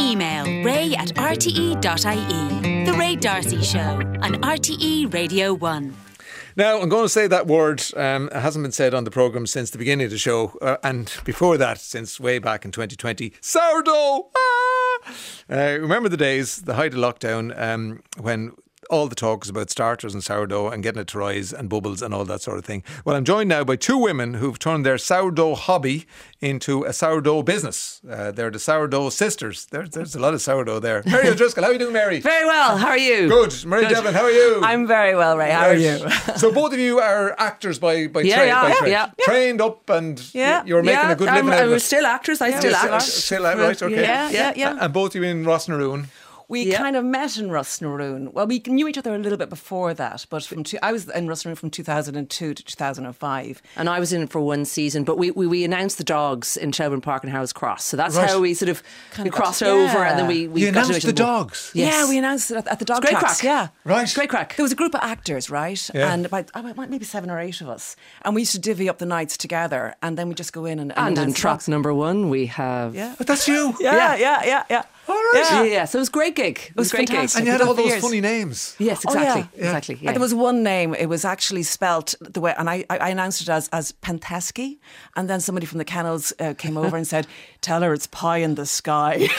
Email ray@rte.ie. The Ray D'Arcy Show on RTE Radio 1. Now, I'm going to say that word. It hasn't been said on the programme since the beginning of the show. And before that, since way back in 2020. Sourdough! Remember the days, the height of lockdown, when all the talk is about starters and sourdough and getting it to rise and bubbles and all that sort of thing. Well, I'm joined now by two women who've turned their sourdough hobby into a sourdough business. They're the sourdough sisters. There's a lot of sourdough there. Mary O'Driscoll, how are you doing, Mary? Very well, how are you? Good. Mary Devlin, how are you? I'm very well, Ray, how are you? So both of you are actors by trade. Yeah. Trained up and you're making a good living out of We're it. still actors, I still act. Still out, right, okay. Yeah. And both of you in Rossnaroon. We kind of met in Rossnaroon. Well, we knew each other a little bit before that, but I was in Rossnaroon from 2002 to 2005. And I was in it for one season, but we announced the dogs in Shelbourne Park and Harold's Cross. So that's how we sort of we crossed over and then we you got announced to the dogs? Yes. Yeah, we announced it at the dog great tracks. crack. Yeah. Right. Great crack. There was a group of actors, right? Yeah. And about maybe 7 or 8 of us. And we used to divvy up the nights together and then we just go in and in track number 1 we have... Yeah. But that's you? Yeah. All right. Yeah. So it was a great gig. It was great gig. And you had all those funny names. Yes, exactly. Oh, yeah. Exactly. Yeah. There was one name, it was actually spelt the way, and I announced it as Pentesky, and then somebody from the kennels came over and said, "Tell her it's pie in the sky."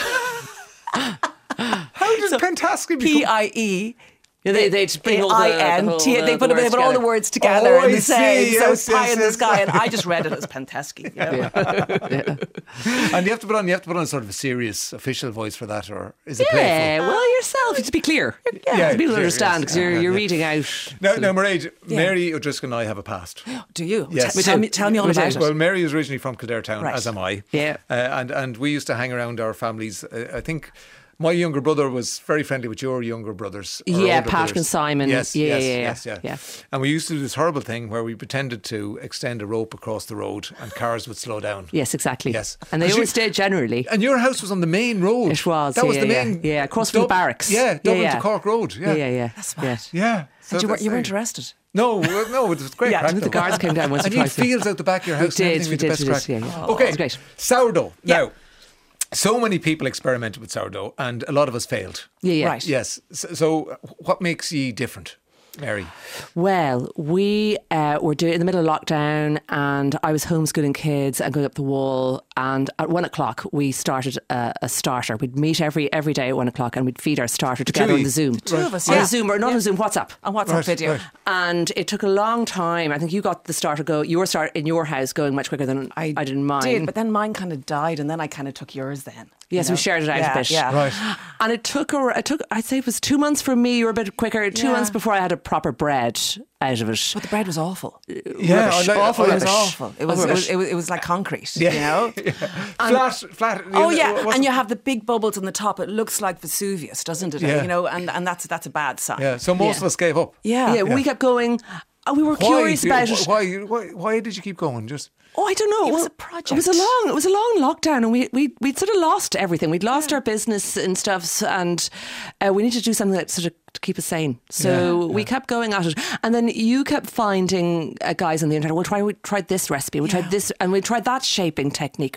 How did Pentesky become... PIE. Yeah, they just bring all the they put all the words together in the saying, so it's pie in the sky, and I just read it as Pentesky. Yeah. And you have to put on sort of a serious official voice for that, or is it playful? Yeah, well, yourself, to be clear. Yeah, people understand, because you're reading out. Now, Mary O'Driscoll and I have a think. Do you? Yes. Tell me all about it. Well, Mary is originally from Kildare Town, Right. as am I. Yeah. And we used to hang around our families. I think my younger brother was very friendly with your younger brothers. Yeah, Patrick and Simon. Yes. Yeah. And we used to do this horrible thing where we pretended to extend a rope across the road and cars would slow down. Yes, exactly. Yes. And they always did, generally. And your house was on the main road. It was. That was the main. Yeah, across from the barracks. Yeah, Dublin to Cork Road. Yeah. That's mad. Yeah. So You weren't arrested? No, it was great. Yeah, crack, The though. guards came down once or And you had twice. fields out the back of your house. We and did. everything with the best crack. Yeah. Okay, It was great. sourdough. Now, so many people experimented with sourdough and a lot of us failed. Yeah. Right. Yes. So what makes you different, Mary? Well, we were doing in the middle of lockdown, and I was homeschooling kids and going up the wall. And at 1 o'clock, we started a starter. We'd meet every day at 1 o'clock, and we'd feed our starter together on the Zoom. The two of us, on the Zoom, or not on Zoom, WhatsApp. On WhatsApp video. Right. And it took a long time. I think you got the starter in your house going much quicker than I did in mine. Did, but then mine kind of died, and then I kind of took yours then. Yes, we shared it out a bit. Yeah. Right. And it took, I'd say it was 2 months for me, you were a bit quicker, 2 months before I had a proper bread out of it. But the bread was awful. Yeah, Awful It was rubbish. awful. It was like concrete, you know? Flat. Oh yeah, and you have the big bubbles on the top. It looks like Vesuvius, doesn't it? Yeah. You know, and that's a bad sign. Yeah. So most of us gave up. Yeah. We kept going. We were curious about it. Why did you keep going? Just. Oh, I don't know. It was a project. It was a long lockdown, and we'd sort of lost everything. We'd lost our business and stuff, and we needed to do something that sort of to keep us sane. So we kept going at it, and then you kept finding guys on the internet. We tried this recipe. We tried this, and we tried that shaping technique.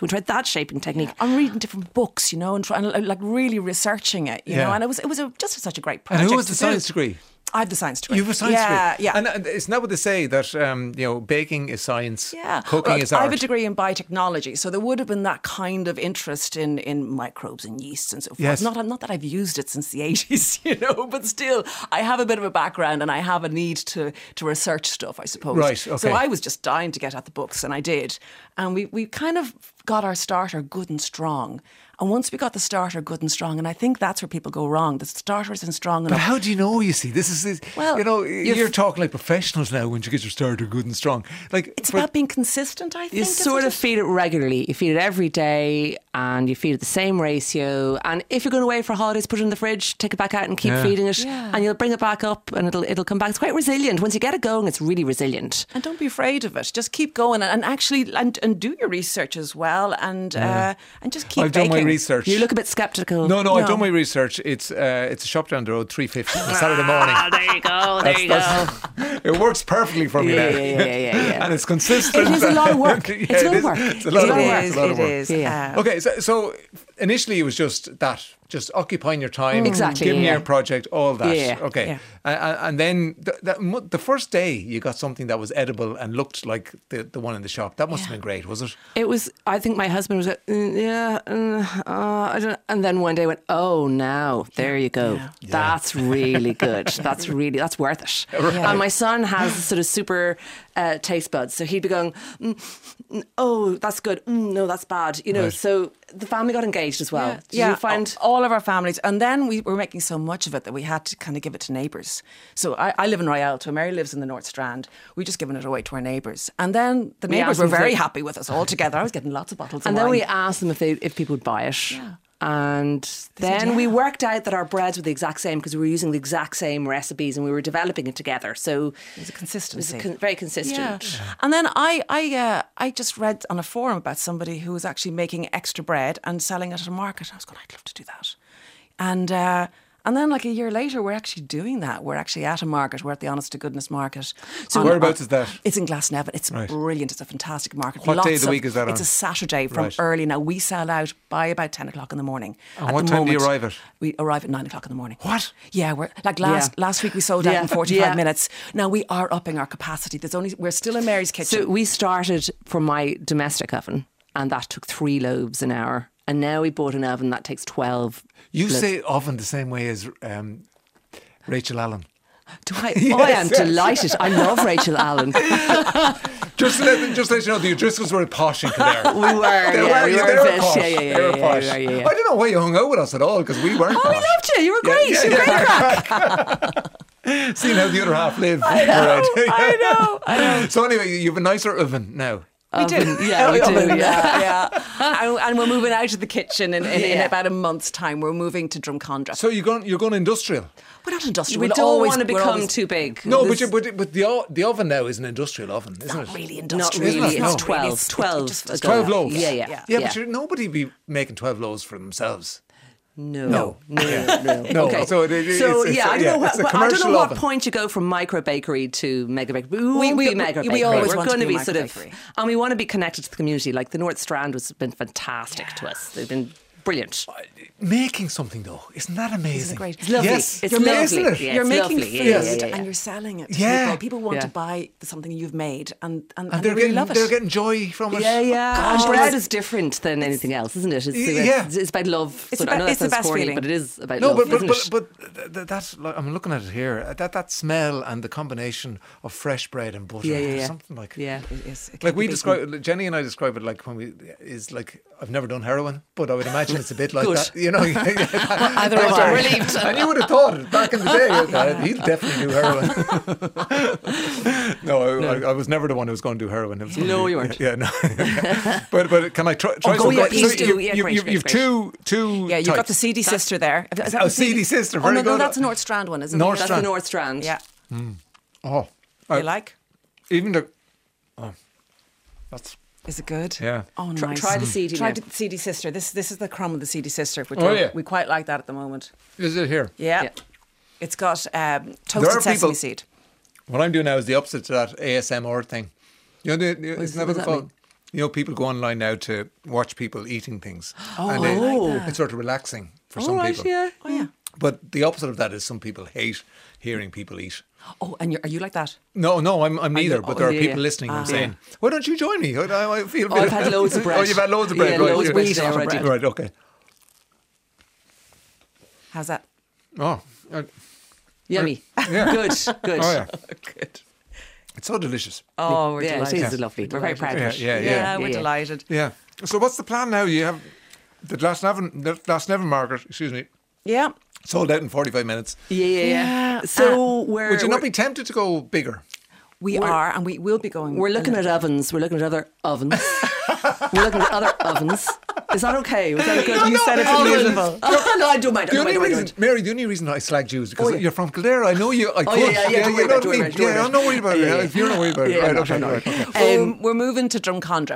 I'm reading different books, you know, and trying like really researching it, you know. And it was just such a great project. And who was the science degree? I have the science degree. You have a science degree? Yeah. And isn't that what they say, that baking is science, cooking is art? I have a degree in biotechnology, so there would have been that kind of interest in microbes and yeasts and so forth. Yes. Not that I've used it since the 80s, you know, but still, I have a bit of a background and I have a need to research stuff, I suppose. Right, okay. So I was just dying to get at the books, and I did. And we kind of got our starter good and strong. And once we got the starter good and strong, and I think that's where people go wrong. The starter isn't strong enough. But how do you know, you see? This is, Well, you're talking like professionals now when you get your starter good and strong. Like It's about being consistent, I think. You sort of feed it regularly. You feed it every day, and you feed it the same ratio. And if you're going away for holidays, put it in the fridge, take it back out and keep feeding it. Yeah. And you'll bring it back up and it'll come back. It's quite resilient. Once you get it going, it's really resilient. And don't be afraid of it. Just keep going and actually and do your research as well, and just keep I've baking. done my research. You look a bit sceptical. No, I've done my research. It's a shop down the road, 350 on a Saturday morning. There you go. There you go. It works perfectly for me now. Yeah. And it's consistent. It is a lot of work. Yeah, It's a lot of work. It's a lot of work. It's a lot of work. It is. Yeah. Okay, so initially it was just that. just occupying your time, Exactly, giving yeah. your project, all that. Yeah. Okay. Yeah. And then the first day you got something that was edible and looked like the one in the shop. That must have been great, was it? It was. I think my husband was like, I don't. And then one day went, oh, now there you go. Yeah. That's really good. That's worth it. And my son has sort of super taste buds, so he'd be going, oh, that's good. No, that's bad. You know. Right. So the family got engaged as well. Did you find? all of our families, and then we were making so much of it that we had to kind of give it to neighbours. So I live in Rialto, Mary lives in the North Strand. We just given it away to our neighbours, and then the We neighbours asked were them very to- happy with us all together. I was getting lots of bottles, And of then wine. we asked them if people would buy it. Yeah. And then we worked out that our breads were the exact same because we were using the exact same recipes and we were developing it together. So It was a it was consistency. very consistent. Yeah. And then I just read on a forum about somebody who was actually making extra bread and selling it at a market. I was going, I'd love to do that. And then like a year later, we're actually doing that. We're actually at a market. We're at the Honest to Goodness market. So whereabouts is that? It's in Glasnevin. It's Right. brilliant. It's a fantastic market. What day of the week is that It's on? a Saturday from Right. early. Now, we sell out by about 10 o'clock in the morning. And At what the time do you moment, arrive at? We arrive at 9 o'clock in the morning. What? Yeah, we're like last week we sold out in 45 minutes. Now we are upping our capacity. We're still in Mary's kitchen. So we started from my domestic oven and that took 3 loaves an hour. And now we bought an oven that takes 12. You loaves. say oven the same way as Rachel Allen. Do I? I am delighted. I love Rachel Allen. Just to let you know, the O'Driscolls were posh in Kildare. We were, They yeah, were, we they were were a bit, posh. yeah, They were posh. yeah. I don't know why you hung out with us at all because we weren't. Oh, we posh. loved you. You were great. You were great crack. Seeing how the other half live. I know. So anyway, you have a nicer oven now. We do. Yeah, we do. Yeah. And we're moving out of the kitchen in about a month's time. We're moving to Drumcondra. So you're going industrial. We're not industrial. We We'll don't always- want to we're become always- too big. No, This- but the oven now is an industrial oven, isn't Not it? really not industrial. really. Isn't it? It's No. 12. It's 12. just ago. 12 loaves. Yeah. Yeah, but nobody be making 12 loaves for themselves. No. No. Okay. So it's I don't know it's a what, I don't commercial know what oven. point you go from micro bakery to mega bakery. We won't we- be mega we bakery. always We're want to going to be be micro sort of, bakery. and we want to be connected to the community. Like the North Strand has been fantastic to us. They've been brilliant. Making something though, isn't that amazing? Isn't it great? It's lovely. Yes, It's you're lovely. amazing, isn't it? Yeah, You're it's making lovely. food Yeah. and you're selling it to Yeah. people. People want Yeah. to buy something you've made and And they they're really love it. they're getting joy from it. Yeah. Gosh, And bread it's- is different than anything else, isn't it? Yeah. It's about love. It's So I know about- that it's the sounds best corny, feeling. but it is about No, love. but isn't it? that's like, I'm looking at it here. That smell and the combination of fresh bread and butter. Yeah. Something like Yeah. It is. It Like can't we be describe, Jenny and I describe it like I've never done heroin, but I would imagine it's a bit like Good. that. You know, Either have I. Relieved. And you would have thought it back in the day. He'll definitely do heroin. No, I was never the one who was going to do heroin. It was No, you weren't. Yeah, no. But can I try? go, some- yeah, so please you- do. Yeah, you- great, You've great. two. Yeah, you've got types. the CD sister there. Is that Oh, the CD sister, Oh, very no, good. that's the North Strand one, isn't North it? That's Strand. the North Strand. Yeah. Oh, You like? even the. Oh, that's. Is it good? Yeah. Oh, Try- nice. try the CD Try now. the CD sister. This is the crumb of the CD sister, which Oh, yeah. we quite like that at the moment. Is it here? Yeah. Yeah. It's got There are toasted sesame people- seed. What I'm doing now is the opposite to that ASMR thing. You know, isn't that what does it's that called? mean? You know, people go online now to watch people eating things. Oh, and I like that. it's sort of relaxing for All some right, people. yeah. Oh, yeah. But the opposite of that is some people hate hearing people eat. Oh, and are you like that? No, I'm neither. But there are yeah, people yeah. listening. I'm saying, why don't you join me? I feel. Oh, I've had loads of bread. Oh, you've had loads of bread. Yeah, right? loads of You're- bread already. Right. Okay. How's that? Oh, Yummy. Yeah. Good. Good. oh yeah. Good. It's so delicious. Oh, we're Yeah, it delighted. is lovely. We're very proud of it. Yeah. We're yeah. delighted. Yeah. So what's the plan now? You have the Glasnevin market. Excuse me. Yeah. Sold out in 45 minutes. Yeah. So we're Would you not be tempted to go bigger? We are, and we will be going. we're looking at ovens. We're looking at other ovens. We're looking at other ovens. Is that okay? Was that a good? You said it ovens. beautiful. No, I don't mind. The only reason, Mary, the only reason I slagged you is because you're from Kildare. I know you. I could. yeah, don't worry you know about it, what I mean? don't worry Yeah, about I'm not worried about it. Yeah. If you're not worried about it, Yeah, right? no, Okay, no. right. Okay. We're moving to Drumcondra.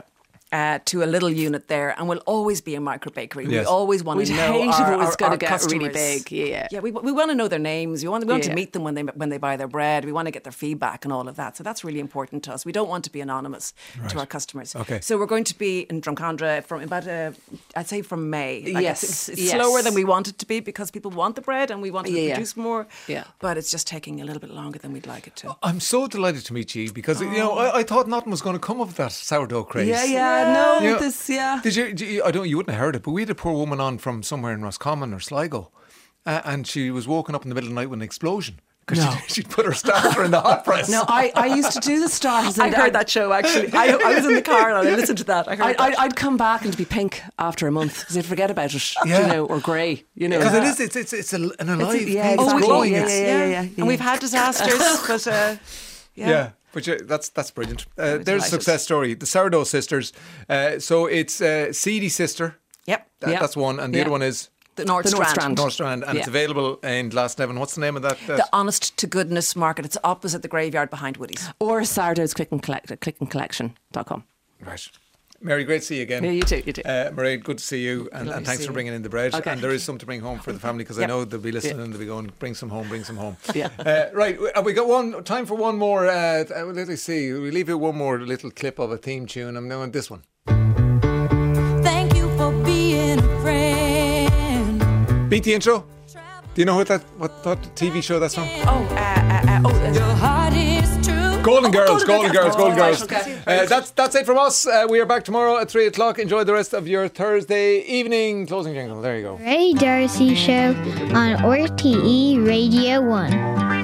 to a little unit there, and we'll always be a micro bakery. Yes. We always want We'd to know hate if our, it was our, going our to get really customers. big. Yeah. Yeah, we want to know their names. We want to Yeah. meet them when they buy their bread. We want to get their feedback and all of that. So that's really important to us. We don't want to be anonymous to our customers. Okay. So we're going to be in Drumcondra from about I'd say from May. Yes, it's yes. slower than we want it to be because people want the bread and we want to Yeah. produce more. Yeah. But it's just taking a little bit longer than we'd like it to. I'm so delighted to meet you because I thought nothing was going to come of that sourdough craze. Yeah. No, You know, this. Yeah. Did you? You wouldn't have heard it, but we had a poor woman on from somewhere in Roscommon or Sligo, and she was woken up in the middle of the night with an explosion because she'd put her starter in the hot press. No, I used to do the stars. I heard that show actually. I was in the car and I listened to that. I heard that. I'd come back and it'd be pink after a month because I'd forget about it, Yeah. or grey, Because it's an alive thing. yeah, It's exactly. growing. Yeah, It's- yeah. And we've had disasters, but Yeah. But that's brilliant. There's a delighted. success story. The Sourdough Sisters. So it's Seedy Sister. Yep. That's one. And the Yeah. other one is The North The North Strand. Strand. North Strand. And it's Yeah. available in Glasnevin. What's the name of that? The Honest to Goodness Market. It's opposite the graveyard behind Woody's. Or sourdough's clickandcollection.com. Right. Mary, great to see you again. Yeah, you too. Mairead, good to see you, and Lovely to thanks see for you. bringing in the bread. Okay. And there is some to bring home for the family because I Yep. know they'll be listening and they'll be going, bring some home. Yeah. Right, we got time for one more. Let me see. We leave you one more little clip of a theme tune. I'm doing this one. Thank you for being a friend. Beat the intro. Do you know what TV show that's from? Your heart is true. Golden Girls. Golden Girls. Okay. That's it from us. We are back tomorrow at 3 o'clock. Enjoy the rest of your Thursday evening. Closing jingle. There you go. Ray Darcy Show on RTE Radio 1.